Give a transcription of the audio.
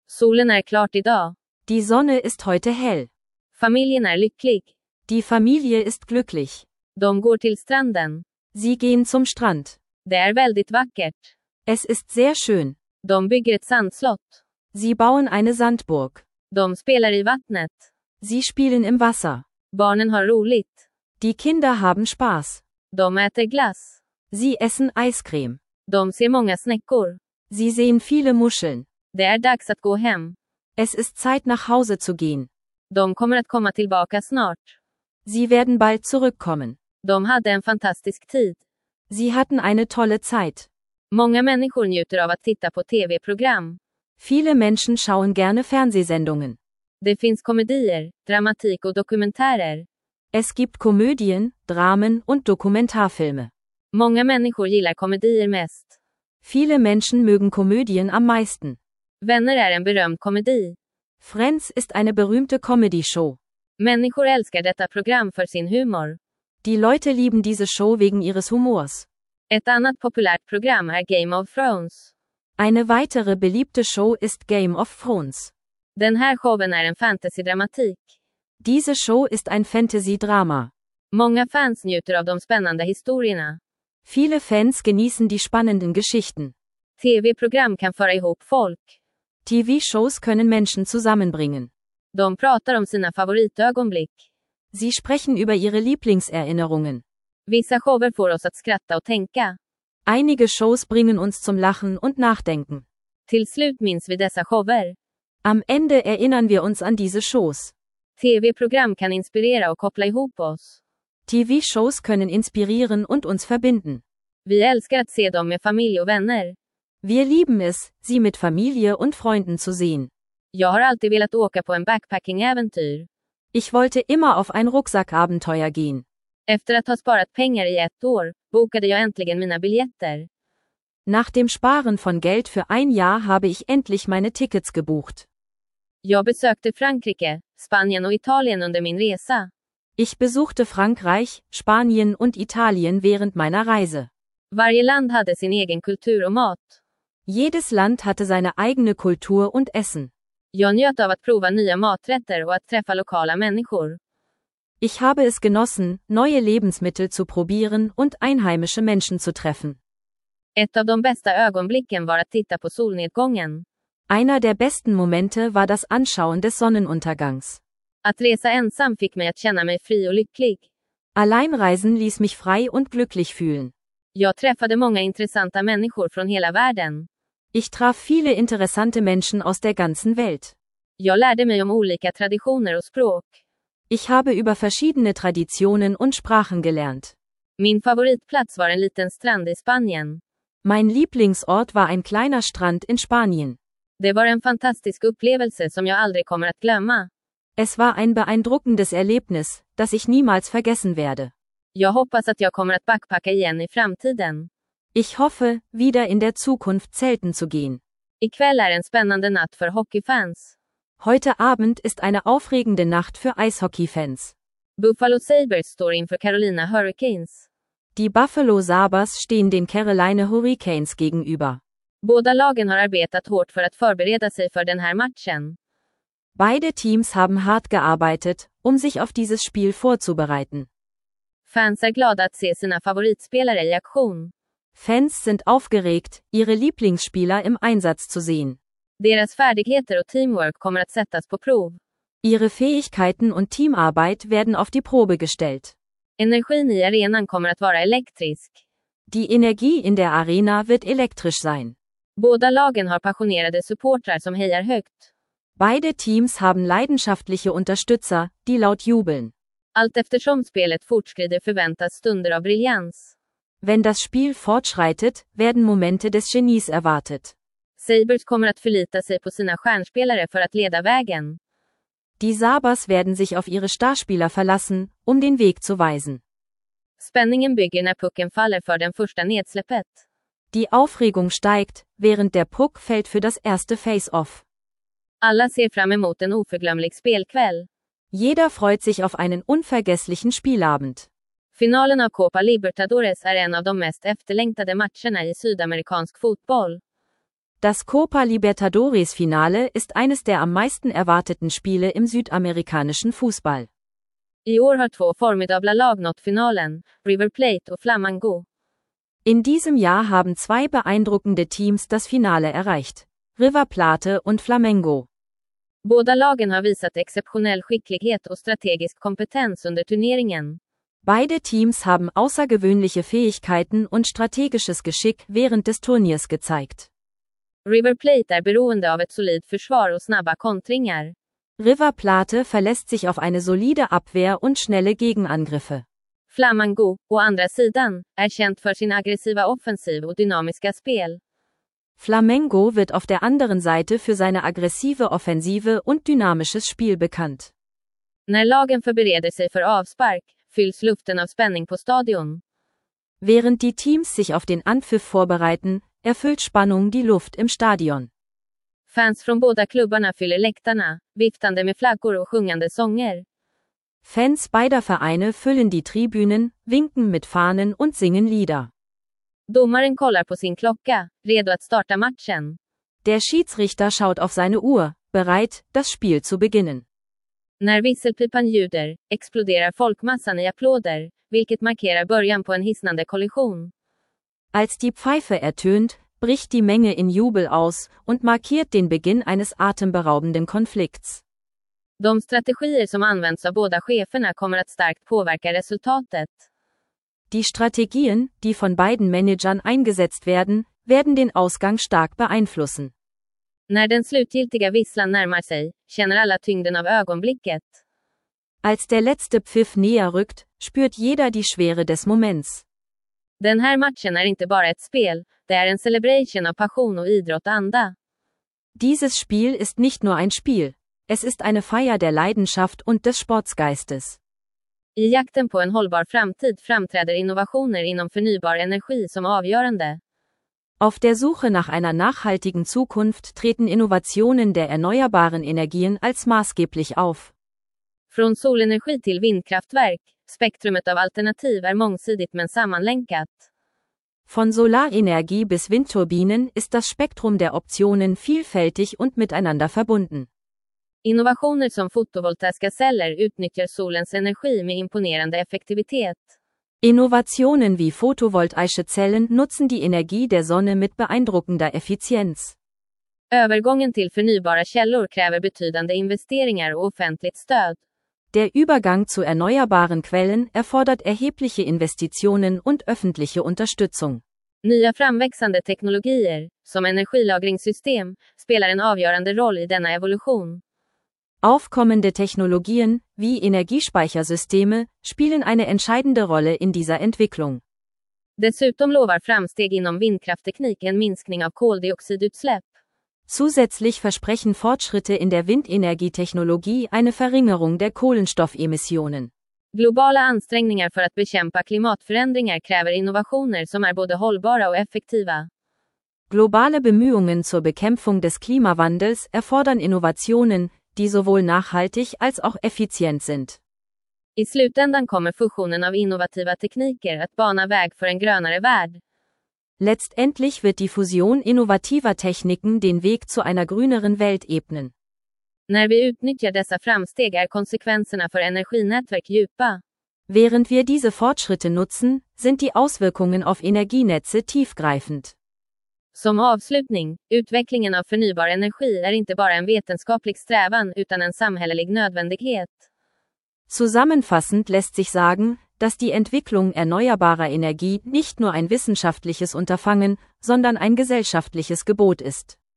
Solen är klart idag. Die Sonne ist heute hell. Familjen är lycklig. Die Familie ist glücklich. De går till stranden. Sie gehen zum Strand. Det är väldigt vackert. Es ist sehr schön. De bygger ett sandslott. Sie bauen eine Sandburg. De spelar i vattnet. Sie spielen im Wasser. Barnen har roligt. Die Kinder haben Spaß. De äter glass. Sie essen Eiscreme. De ser många snäckor. Sie sehen viele Muscheln. Det är dags att gå hem. Es ist Zeit nach Hause zu gehen. De kommer att komma tillbaka snart. Sie werden bald zurückkommen. De hade en fantastisk tid. Sie hatten eine tolle Zeit. Många människor njuter av att titta på tv-program. Viele Menschen schauen gerne Fernsehsendungen. Det finns komedier, dramatik och dokumentärer. Es gibt Komödien, Dramen und Dokumentarfilme. Många människor gillar komedier mest. Viele Menschen mögen Komödien am meisten. Vänner är en berömd komedi. Friends ist eine berühmte Comedy-Show. Människor älskar detta program för sin humor. Die Leute lieben diese Show wegen ihres Humors. Ett annat populärt program är Game of Thrones. Eine weitere beliebte Show ist Game of Thrones. Den här showen är en fantasy-dramatik. Diese Show ist ein Fantasy-Drama. Många fans njuter av de spännande historierna. Viele Fans genießen die spannenden Geschichten. TV-program kan föra ihop folk. TV-Shows können Menschen zusammenbringen. De pratar om sina favoritögonblick. Sie sprechen über ihre Lieblingserinnerungen. Vissa shower får oss att skratta och tänka. Einige Shows bringen uns zum Lachen und Nachdenken. Till slut minns vi dessa shower. Am Ende erinnern wir uns an diese Shows. TV-program kan inspirera och koppla ihop oss. TV-Shows können inspirieren und uns verbinden. Vi älskar att se dem med familj och vänner. Wir lieben es, sie mit Familie und Freunden zu sehen. Jag har alltid velat åka på en backpacking-äventyr. Ich wollte immer auf ein Rucksackabenteuer gehen. Efter att ha sparat pengar i 1 år, bokade jag äntligen mina biljetter. Nach dem Sparen von Geld für ein Jahr habe ich endlich meine Tickets gebucht. Jag besökte Frankrike, Spanien och Italien under min resa. Ich besuchte Frankreich, Spanien und Italien während meiner Reise. Varje land hade sin egen kultur och mat. Jedes Land hatte seine eigene Kultur und Essen. Jag njöt av att prova nya maträtter och att träffa lokala människor. Ich habe es genossen, neue Lebensmittel zu probieren und einheimische Menschen zu treffen. Ett av de bästa ögonblicken var att titta på solnedgången. Einer der besten Momente war das Anschauen des Sonnenuntergangs. Att resa ensam fick mig att känna mig fri och lycklig. Alleinreisen ließ mich frei und glücklich fühlen. Jag träffade många intressanta människor från hela världen. Ich traf viele interessante Menschen aus der ganzen Welt. Jag lärde mig om olika traditioner och språk. Ich habe über verschiedene Traditionen und Sprachen gelernt. Min favoritplats var en liten strand i Spanien. Mein Lieblingsort war ein kleiner Strand in Spanien. Det var en fantastisk upplevelse som jag aldrig kommer att glömma. Es war ein beeindruckendes Erlebnis, das ich niemals vergessen werde. Jag hoppas att jag kommer att backpacka igen i framtiden. Ich hoffe, wieder in der Zukunft zelten zu gehen. Ikväll är en spännande natt för hockeyfans. Heute Abend ist eine aufregende Nacht für Eishockeyfans. Buffalo Sabres står inför Carolina Hurricanes. Die Buffalo Sabres stehen den Carolina Hurricanes gegenüber. Båda lagen har arbetat hårt för att förbereda sig för den här matchen. Beide Teams haben hart gearbeitet, sich auf dieses Spiel vorzubereiten. Fans är glada att se sina favoritspelare i aktion. Fans sind aufgeregt, ihre Lieblingsspieler im Einsatz zu sehen. Deras färdigheter och teamwork kommer att sättas på prov. Ihre Fähigkeiten und Teamarbeit werden auf die Probe gestellt. Energin i arenan kommer att vara elektrisk. Die Energie in der Arena wird elektrisch sein. Båda lagen har passionerade supportrar som hejar högt. Beide Teams haben leidenschaftliche Unterstützer, die laut jubeln. Allt eftersom spelet fortskrider förväntas stunder av briljans. Wenn das Spiel fortschreitet, werden Momente des Genies erwartet. Sabres kommer att förlita sig på sina stjärnspelare för att leda vägen. Die Sabres werden sich auf ihre Starspieler verlassen, den Weg zu weisen. Spänningen bygger när pucken faller för den första nedsläppet. Die Aufregung steigt, während der Puck fällt für das erste Face-Off. Alla ser fram emot en oförglömlig spelkväll. Jeder freut sich auf einen unvergesslichen Spielabend. Finalen av Copa Libertadores är en av de mest efterlängtade matcherna i sydamerikansk fotboll. Das Copa Libertadores Finale ist eines der am meisten erwarteten Spiele im südamerikanischen Fußball. I år har två formidabla lag nått finalen, River Plate och Flamengo. In diesem Jahr haben zwei beeindruckende Teams das Finale erreicht. River Plate und Flamengo. Båda lagen har visat exceptionell skicklighet och strategisk kompetens under turneringen. Beide Teams haben außergewöhnliche Fähigkeiten und strategisches Geschick während des Turniers gezeigt. River Plate är beroende av ett solidt försvar och snabba kontringar. River Plate verlässt sich auf eine solide Abwehr und schnelle Gegenangriffe. Flamengo, å andra sidan, är känt för sin aggressiva offensiv och dynamiska spel. Flamengo wird auf der anderen Seite für seine aggressive Offensive und dynamisches Spiel bekannt. När lagen förbereder sig för avspark, fylls luften av spänning på stadion. Während die Teams sich auf den Anpfiff vorbereiten, erfüllt Spannung die Luft im Stadion. Fans från båda klubbarna fyller läktarna, viftande med flaggor och sjungande sånger. Fans beider Vereine füllen die Tribünen, winken mit Fahnen und singen Lieder. Domaren kollar på sin klocka, redo att starta matchen. Der Schiedsrichter schaut auf seine Uhr, bereit, das Spiel zu beginnen. När visselpipan ljuder, exploderar folkmassan i applåder, vilket markerar början på en hisnande kollision. Als die Pfeife ertönt, bricht die Menge in Jubel aus und markiert den Beginn eines atemberaubenden Konflikts. De strategier som används av båda cheferna kommer att starkt påverka resultatet. Die Strategien, die von beiden Managern eingesetzt werden den Ausgang stark beeinflussen. När den slutgiltiga visslan närmar sig, känner alla tyngden av ögonblicket. Als der letzte Pfiff näher rückt, spürt jeder die Schwere des Moments. Den här matchen är inte bara ett spel, det är en celebration av passion och idrottanda. Dieses Spiel ist nicht nur ein Spiel, es ist eine Feier der Leidenschaft und des Sportsgeistes. I jakten på en hållbar framtid framträder innovationer inom förnybar energi som avgörande. Auf der Suche nach einer nachhaltigen Zukunft treten Innovationen der erneuerbaren Energien als maßgeblich auf. Från solenergi till vindkraftverk, spektrumet av alternativ är mångsidigt men sammanlänkat. Von Solarenergie bis Windturbinen ist das Spektrum der Optionen vielfältig und miteinander verbunden. Innovationer som fotovoltaiska celler utnyttjar solens energi med imponerande effektivitet. Innovationen wie photovoltaische Zellen nutzen die Energie der Sonne mit beeindruckender Effizienz. Övergången till förnybara källor kräver betydande investeringar och offentligt stöd. Der Übergang zu erneuerbaren Quellen erfordert erhebliche Investitionen und öffentliche Unterstützung. Nya framväxande teknologier, som energilagringssystem, spelar en avgörande roll i denna evolution. Aufkommende Technologien, wie Energiespeichersysteme, spielen eine entscheidende Rolle in dieser Entwicklung. Dessutom lovar framsteg inom vindkraftteknik en minskning av koldioxidutsläpp. Zusätzlich versprechen Fortschritte in der Windenergietechnologie eine Verringerung der Kohlenstoffemissionen. Globala ansträngningar för att bekämpa klimatförändringar kräver innovationer som är både hållbara och effektiva. Globale Bemühungen zur Bekämpfung des Klimawandels erfordern Innovationen, die sowohl nachhaltig als auch effizient sind. I slutändan kommer fusionen av innovativa tekniker att bana väg för en grönare värld. Letztendlich wird die Fusion innovativer Techniken den Weg zu einer grüneren Welt ebnen. När vi utnyttjar dessa framsteg är konsekvenserna för energinätverk djupa. Während wir diese Fortschritte nutzen, sind die Auswirkungen auf Energienetze tiefgreifend. Som avslutning, utvecklingen av förnybar energi är inte bara en vetenskaplig strävan utan en samhällelig nödvändighet. Zusammenfassend lässt sich sagen, dass die Entwicklung erneuerbarer Energie nicht nur ein wissenschaftliches Unterfangen, sondern ein gesellschaftliches Gebot ist.